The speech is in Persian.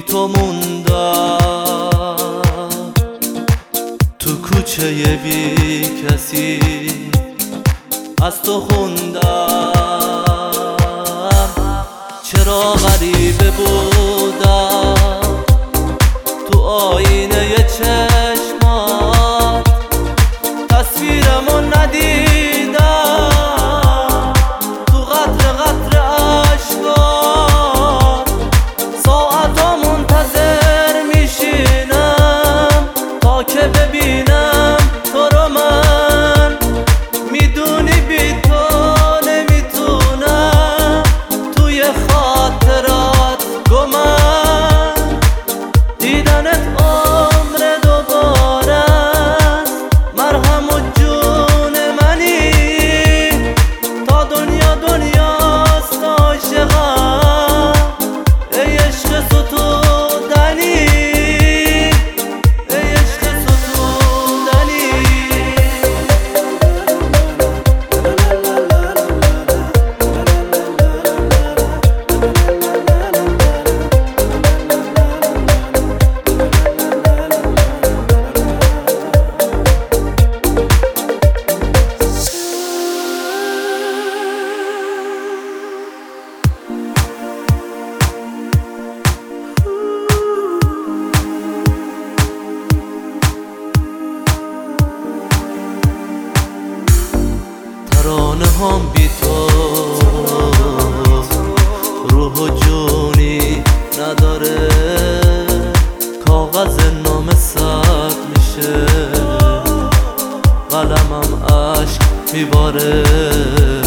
بی تو موندم تو کوچه بی کسی، از تو خوندم چرا غریبه بودم تو آینه چشمات، تصویرمو ندیدم تو قطر قطر اشکات، ساعتا منتظر میشینم تا که ببینم تو رو. من میدونی بی تو نمیتونم توی خاطرات گمم، دیدنت عمر دوباره مرهم و جون منی، تا دنیا دنیاست عاشقم ای عشق ستودنی، ای عشق ستودنی. ترانه هم بی تو روح و جونی نداره، کاغذ نامه سرد میشه، قلمم اشک میباره.